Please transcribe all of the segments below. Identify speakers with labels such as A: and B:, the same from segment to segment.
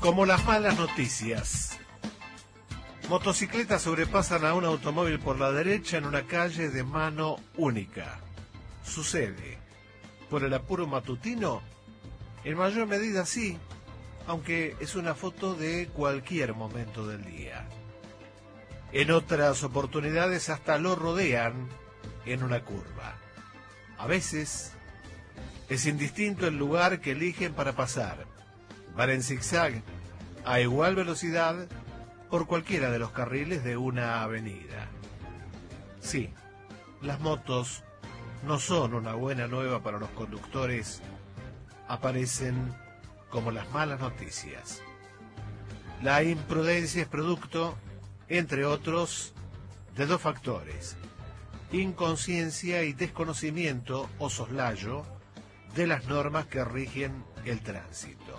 A: Como las malas noticias. Motocicletas sobrepasan a un automóvil por la derecha en una calle de mano única. Sucede. ¿Por el apuro matutino? En mayor medida sí, aunque es una foto de cualquier momento del día. En otras oportunidades hasta lo rodean en una curva. A veces es indistinto el lugar que eligen para pasar. Van en zigzag a igual velocidad por cualquiera de los carriles de una avenida. Sí, las motos no son una buena nueva para los conductores. Aparecen como las malas noticias. La imprudencia es producto, entre otros, de dos factores: inconsciencia y desconocimiento o soslayo de las normas que rigen el tránsito.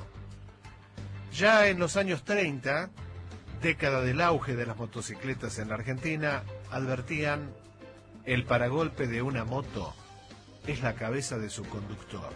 A: Ya en los años 30, década del auge de las motocicletas en la Argentina, advertían: el paragolpe de una moto es la cabeza de su conductor.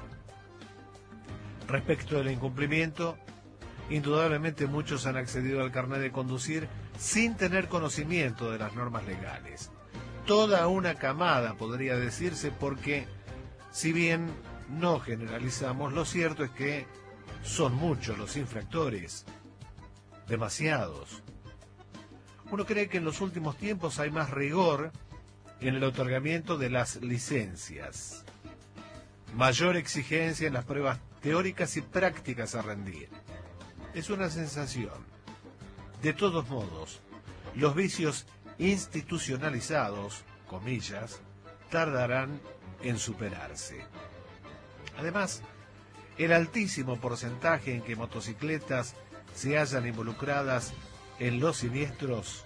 A: Respecto del incumplimiento, indudablemente muchos han accedido al carnet de conducir sin tener conocimiento de las normas legales. Toda una camada, podría decirse, porque si bien no generalizamos, lo cierto es que son muchos los infractores, demasiados. Uno cree que en los últimos tiempos hay más rigor en el otorgamiento de las licencias, mayor exigencia en las pruebas teóricas y prácticas a rendir. Es una sensación. De todos modos, los vicios institucionalizados, comillas, tardarán en superarse. Además, el altísimo porcentaje en que motocicletas se hallan involucradas en los siniestros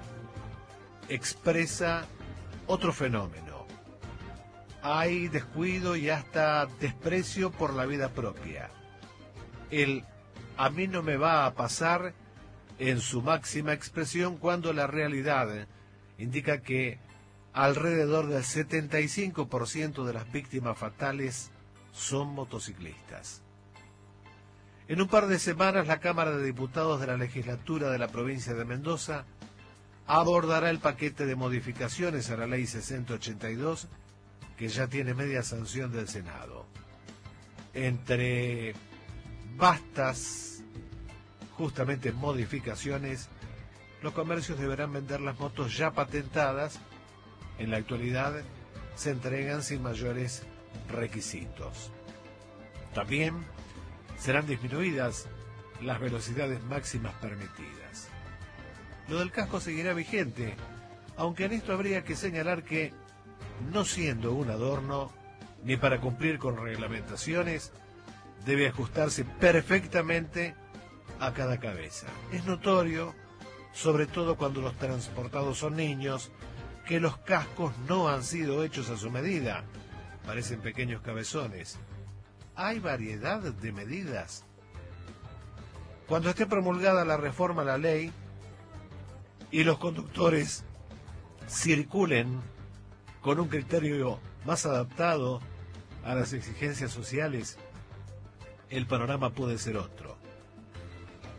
A: expresa otro fenómeno. Hay descuido y hasta desprecio por la vida propia. El "a mí no me va a pasar" en su máxima expresión, cuando la realidad indica que alrededor del 75% de las víctimas fatales son motociclistas. En un par de semanas, la Cámara de Diputados de la Legislatura de la provincia de Mendoza abordará el paquete de modificaciones a la Ley 6082, que ya tiene media sanción del Senado. Entre vastas, justamente, modificaciones, los comercios deberán vender las motos ya patentadas. En la actualidad se entregan sin mayores requisitos. También serán disminuidas las velocidades máximas permitidas. Lo del casco seguirá vigente, aunque en esto habría que señalar que, no siendo un adorno, ni para cumplir con reglamentaciones, debe ajustarse perfectamente a cada cabeza. Es notorio, sobre todo cuando los transportados son niños, que los cascos no han sido hechos a su medida. Parecen pequeños cabezones. ¿Hay variedad de medidas? Cuando esté promulgada la reforma a la ley y los conductores circulen con un criterio más adaptado a las exigencias sociales, el panorama puede ser otro.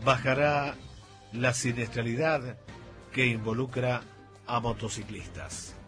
A: Bajará la siniestralidad que involucra a motociclistas.